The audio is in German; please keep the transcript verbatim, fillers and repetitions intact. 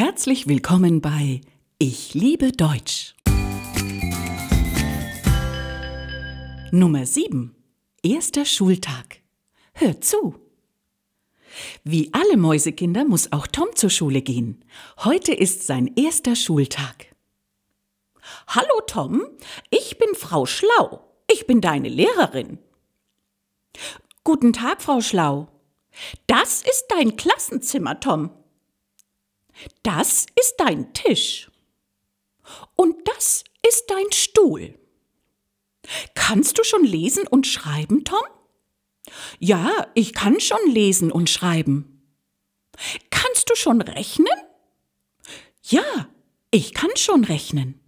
Herzlich willkommen bei Ich liebe Deutsch. Nummer sieben. Erster Schultag. Hört zu. Wie alle Mäusekinder muss auch Tom zur Schule gehen. Heute ist sein erster Schultag. Hallo Tom, ich bin Frau Schlau. Ich bin deine Lehrerin. Guten Tag, Frau Schlau. Das ist dein Klassenzimmer, Tom. Das ist dein Tisch. Und das ist dein Stuhl. Kannst du schon lesen und schreiben, Tom? Ja, ich kann schon lesen und schreiben. Kannst du schon rechnen? Ja, ich kann schon rechnen.